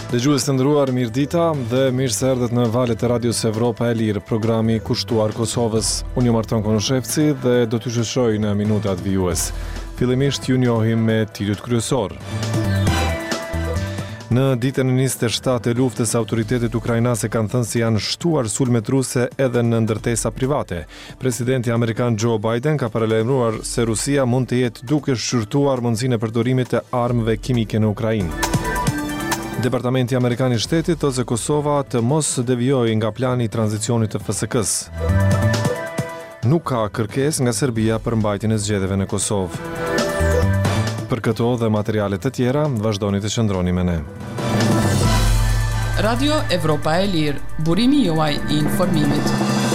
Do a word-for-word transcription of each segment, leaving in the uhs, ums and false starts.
Dëgjues të nderuar, mirëdita dhe mirë se erdhët në valët e Radios Evropa e Lirë, programi kushtuar Kosovës. Unë jam Arton Konoshevci dhe do t'ju shoqëroj në minutat vijues. Fillimisht ju njohim me titujt kryesor. Në ditën e njëzet e shtatë e luftës, autoritetet ukrainase kanë thënë se janë shtuar sulmet ruse edhe në ndërtesa private. Presidenti amerikan Joe Biden ka paralajmëruar se Rusia mund të jetë duke shqyrtuar mundësinë e përdorimit të armëve kimike në Ukrainë. Departamenti Amerikan i Shtetit thotë se Kosova të mos devijojë nga plani i tranzicionit të F S K-s. Nuk ka kërkesë nga Serbia për mbajtjen e zgjedhjeve në Kosovë. Për këto dhe materiale të tjera, vazhdoni të qëndroni me ne. Radio Evropa e Lirë, burimi juaj i informimit.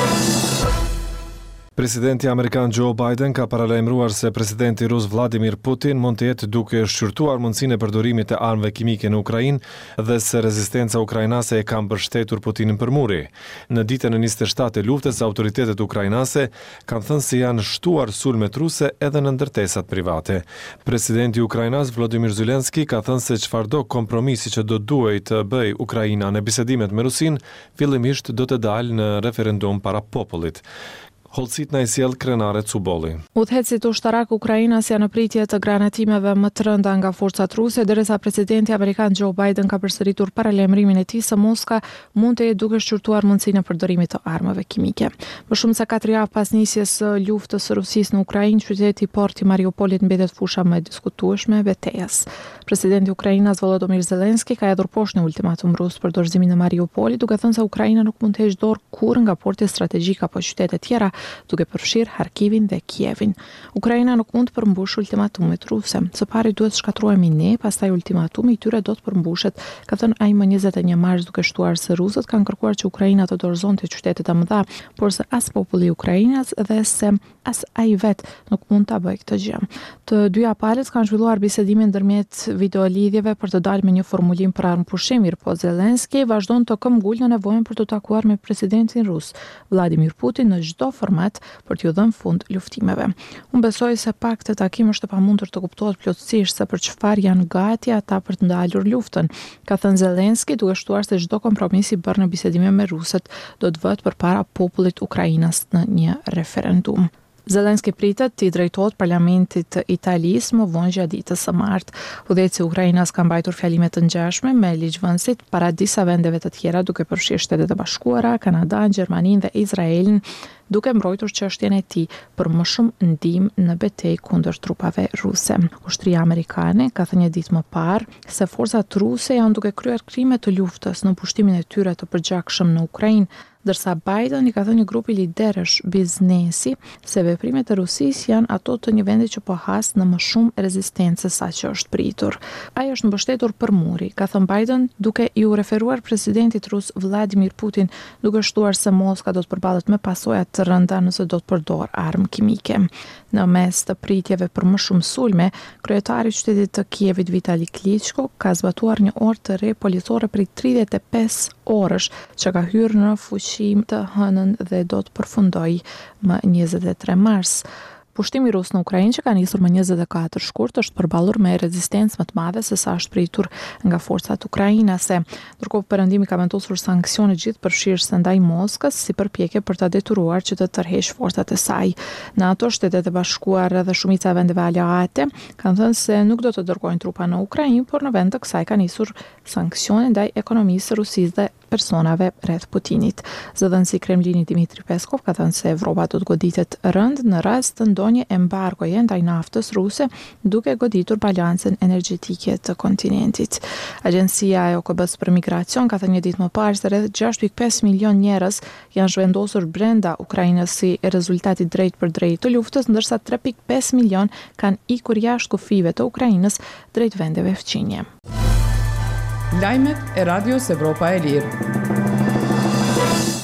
Presidenti amerikan Joe Biden ka paralajmëruar se presidenti rus Vladimir Putin mund të jetë duke shqyrtuar mundësinë e përdorimit të armëve kimike në Ukrainë dhe se rezistenca ukrainase e ka mbështetur Putinin për muri. Në ditën e njëzet e shtatë e luftës, autoritetet ukrainase kanë thënë se janë shtuar sulmet ruse edhe në ndërtesat private. Presidenti ukrainas Volodymyr Zelensky ka thënë se çfarëdo kompromisi që do duhej të bëj Ukraina në bisedimet me Rusinë, fillimisht do të dalë në referendum para popullit. Holcit na i sjell krenare Cubolli. Udhëhecit ushtarak ukrainas janë në pritje të granatimeve më të rënda nga forcat ruse, derisa presidenti amerikan Joe Biden ka përsëritur paralajmërimin e tij se Moska mund të jetë duke shqyrtuar mundësinë e përdorimit të armëve kimike. Më shumë se katër javë pas nisjes së luftës së Rusisë në Ukrainë, qyteti i portit i Mariupolit mbetet fusha më e diskutueshme e betejës. Presidenti i Ukrainës Volodymyr Zelensky ka hedhur poshtë në ultimatum rus për dorëzimin e Mariupolit, duke thënë se Ukraina nuk mund të heqë dorë kurrë nga porti strategjik apo qytete tjera, duke përfshirë Harkivin dhe Kievin. Ukraina nuk mund të përmbushë ultimatumit ruse. Së pari duhet shkatruhemi ne, pastaj ultimatumi i tyre do të përmbushet, ka thënë ai më njëzet e një mars, duke shtuar se rusët kanë kërkuar që Ukraina të dorëzonte qytetet e mëdha, por se as populli i Ukrainës dhe se as ai vet nuk mund ta bëjë këtë gjë. Të dyja palët kanë zhvilluar bisedime ndërmjet videolidhjeve për të dalë me një formulim për armëpushim, po Zelensky vazhdon të këmbgul në nevojën për të takuar me presidentin rus Vladimir Putin në çdo format për t'ju dhënë fund luftimeve. Unë besoj se pak të takim është e pamundur të kuptohet plotësisht se për çfarë janë gati ata për të ndalur luftën, ka thënë Zelensky, duke shtuar se çdo kompromis i bërë në bisedime me rusët do të vëhet përpara popullit ukrainas në një referendum. Zelensky pritet të i drejtohet parlamentit të Italisë më vonë gjatë ditës së martë. Udhëheci i Ukrainës ka mbajtur fjalime të ngjashme me ligjvënësit para disa vendeve të tjera, duke përfshirë Shtetet e Bashkuara, Kanadanë, Gjermaninë dhe Izraelin, duke mbrojtur çështjen e tij për më shumë ndihmë në betejë kundër trupave ruse. Ushtria amerikane ka thënë një ditë më parë se forcat ruse janë duke kryer krime të luftës në pushtimin e tyre të përgjakshëm në Ukrainë, ndërsa Biden i ka thënë një grupi liderësh biznesi se veprimet e Rusisë janë ato të një vendi që po has në më shumë rezistencë se sa që është pritur. Ai është mbështetur për muri, ka thënë Biden, duke i u referuar presidentit rus Vladimir Putin, duke shtuar se Moska do të përballet me pasoja të rënda nëse do të përdor armë kimike. Në mes të pritjeve për më shumë sulme, kryetari i qytetit të Kievit Vitali Klitschko ka zbatuar një orë të re policore prej tridhjetë e pesë orësh që ka hyrë në fuqi të hënën dhe do të përfundojë më njëzet e tre mars. Pushtimi rus në Ukrainë që ka nisur më njëzet e katër shkurt është përballur me rezistencë më të madhe se sa është pritur nga forcat ukrainase. Ndërkohë perëndimi ka vendosur sanksione gjithëpërfshirëse ndaj Moskës si përpjekje për ta detyruar që të tërheqë forcat e saj. NATO, Shtetet e Bashkuara dhe shumica e vendeve aleate kanë thënë se nuk do të dërgojnë trupa në Ukrainë, por në vend të kësaj ka nisur sanksione ndaj ekonomisë së Rusisë dhe personave rreth Putinit. Zëdhënësi i Kremlinit Dmitri Peskov ka thënë se Evropa do të goditet rënd në rast të ndonjë embargoje ndaj naftës ruse, duke goditur balancën energjetike të kontinentit. Agjencia e O K B-s për migracion ka thënë një ditë më parë se rreth gjashtë pikë pesë milion njerëz janë zhvendosur brenda Ukrainës si rezultati drejt për drejt të luftës, ndërsa tre pikë pesë milion kanë ikur jashtë kufive të Ukrainës drejt vendeve fqinje. Lajmet e Radios Evropa e Lirë.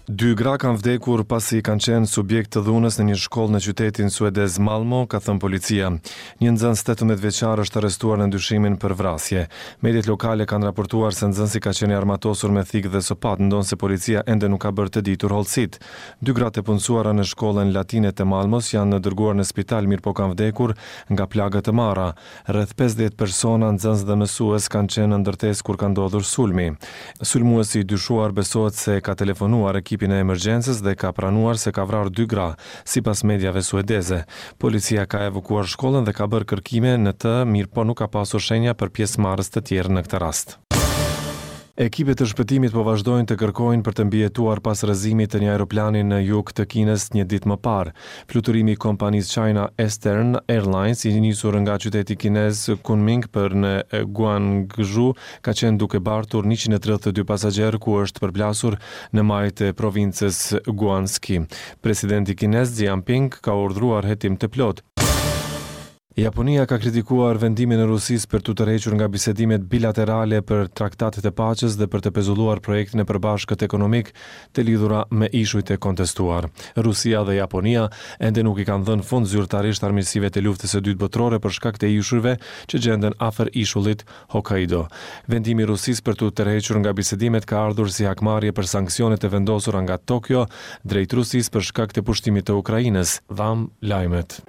Dy gra kanë vdekur pasi kanë qenë subjekt të dhunës në një shkollë në qytetin suedez Malmo, ka thënë policia. Një nxënës tetëmbëdhjetë vjeçar është arrestuar në ndyshimin për vrasje. Mediat lokale kanë raportuar se nxënësi ka qenë armatosur me thikë dhe sopat, ndonse policia ende nuk ka bërë të ditur hollësit. Dy gratë e punësuara në shkollën latine të Malmos janë dërguar në spital, mirë po kanë vdekur nga plagë të marra. Rreth pesëdhjetë persona, nxënës dhe mësues, kanë qenë në ndërtesë kur ka ndodhur sulmi. Sulmuesi i dyshuar besohet se ka telefonuar ekipin e emergjencës dhe ka pranuar se ka vrarë dy gra, sipas mediave suedeze. Policia ka evakuuar shkollën dhe ka bërë kërkime në të, mirë po nuk ka pasur shenja për pjesëmarrës të tjerë në këtë rast. Ekipet të shpëtimit po vazhdojnë të kërkojnë për të mbijetuar pas rrëzimit të një aeroplani në jug të Kinës një ditë më parë. Fluturimi i kompanisë China Eastern Airlines, i nisur nga qyteti kinez Kunming për në Guangzhou, ka qenë duke bartur njëqind e tridhjetë e dy pasagjerë, ku është përplasur në majt e provincës Guangxi. Presidenti kinez Xi Jinping ka urdhëruar hetim të plotë. Japonia ka kritikuar vendimin e Rusisë për të tërhequr nga bisedimet bilaterale për traktatet e paqes dhe për të pezulluar projektin e përbashkët ekonomik të lidhura me ishujt e kontestuar. Rusia dhe Japonia ende nuk i kanë dhënë fund zyrtarisht armiqësive të luftës së dytë botërore për shkak të ishujve që gjenden afër ishullit Hokkaido. Vendimi i Rusisë për të tërhequr nga bisedimet ka ardhur si hakmarrje për sanksionet e vendosura nga Tokyo drejt Rusisë për shkak të pushtimit të Ukrainës. Dham lajmet.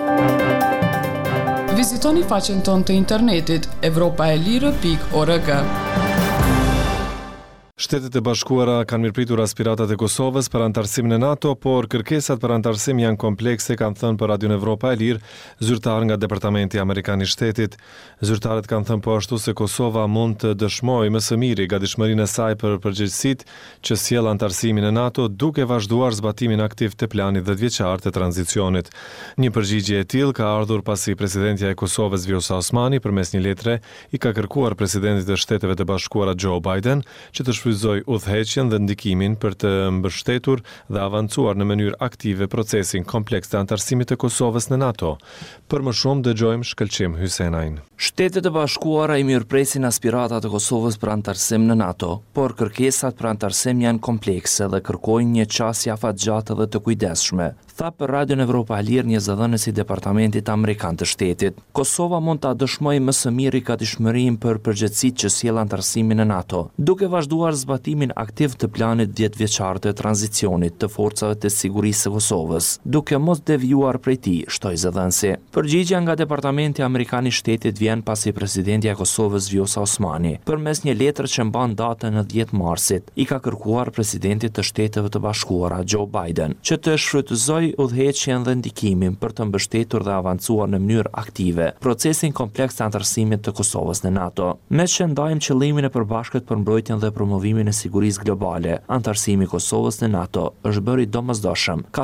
Vizitoni faqen tonë të internetit evropa e lirë pikë org. Shtetet e Bashkuara kanë mirëpritur aspiratat e Kosovës për antarësim në NATO, por kërkesat për antarësim janë komplekse, kanë thënë për Radion Evropa e Lirë zyrtar nga Departamenti Amerikan i Shtetit. Zyrtarët kanë thënë po ashtu se Kosova mund të dëshmojë më së miri gatishmërinë e saj për përgjegjësitë që sjell antarësimin në NATO, duke vazhduar zbatimin aktiv të planit dhjetë-vjeçar të tranzicionit. Një përgjigje e tillë ka ardhur pasi presidentja e Kosovës Vjosa Osmani përmes një letre i ka kërkuar presidentit të Shteteve të Bashkuara Joe Biden që të shfrytëzoj udhëheqjen dhe ndikimin për të mbështetur dhe avancuar në mënyrë aktive procesin kompleks të antarësimit të Kosovës në NATO. Për më shumë dëgjojmë Shkëlqim Hysenajn. Shtetet e Bashkuara i mirëpresin aspiratat e Kosovës për antarësim në NATO, por kërkesat për antarësim janë komplekse dhe kërkojnë një qasje afatgjatë dhe të kujdesshme, tha për Radion Evropa e Lirë një zëdhënës i Departamentit Amerikan të Shtetit. Kosova mund ta dëshmojë më së miri gatishmërinë për përgjegjësitë që sjell antarësimin në NATO, duke vazhduar zbatimin aktiv të planit dhjetë-vjeçar të tranzicionit të forcave të sigurisë së Kosovës, duke mos devijuar prej tij, shtoi zëdhënësi. Përgjigjja nga Departamenti Amerikan i Shtetit vjen pasi presidentja e Kosovës Vjosa Osmani, përmes një letre që mban datën në dhjetë marsit, i ka kërkuar presidentit të Shteteve të Bashkuara Joe Biden që të shfrytëzojë udhëheqjen dhe ndikimin për të mbështetur dhe avancuar në mënyrë aktive procesin kompleks të antarësimit të Kosovës në NATO. Me që ndajmë qëllimin e përbashkët për mbrojtjen dhe promovimin e sigurisë globale, antarësimi i Kosovës në NATO është bërë i domosdoshëm, ka